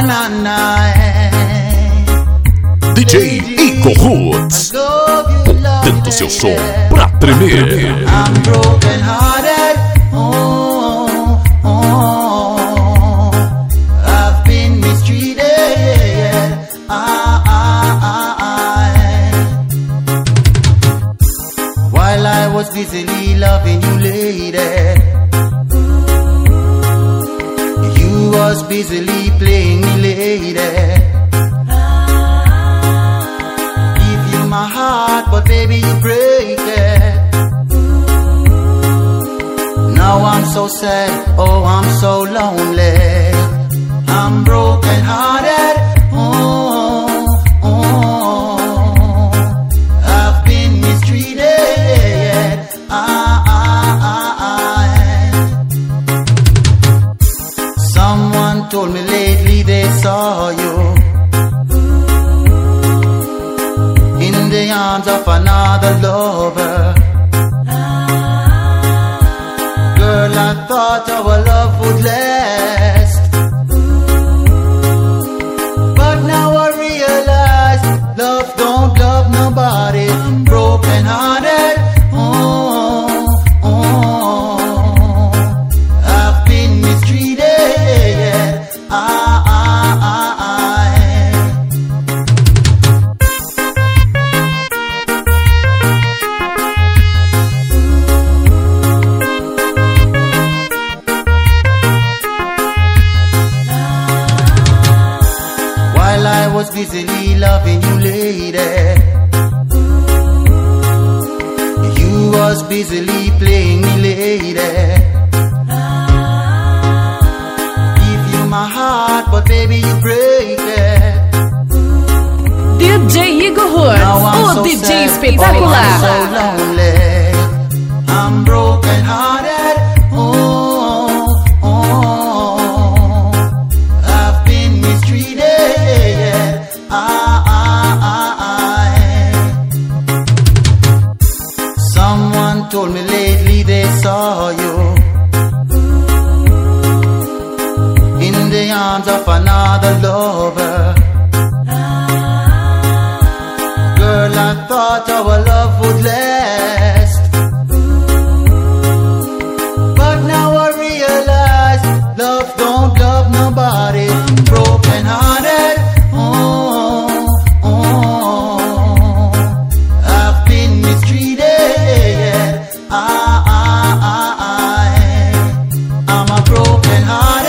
DJ Igor Roots, botando seu som pra tremer. I'm broken hearted, oh, oh, I've been mistreated, while I was busily loving you, lady, you was busily playing me, lady. Give you my heart, but baby you break it. Now I'm so sad, oh I'm so lonely. I'm broken hearted, oh, oh, I've been mistreated, Someone told me lately they saw you in the arms of another lover. Girl, I thought our love would last, but now I realize love don't love nobody. I'm broken hearted, oh, oh, I've been mistreated, while I was busily loving you, lady, you was busily playing me, lady. Give you my heart, but baby you break it. DJ Igor Roots, o DJ espetacular. So lonely, I'm broken hearted, oh, oh, I've been mistreated, Someone told me lately they saw you in the arms of another lover. Girl, I thought our love would last, but now I realize love don't love nobody. I'm broken hearted, oh, oh, I've been mistreated, I'm a broken heart.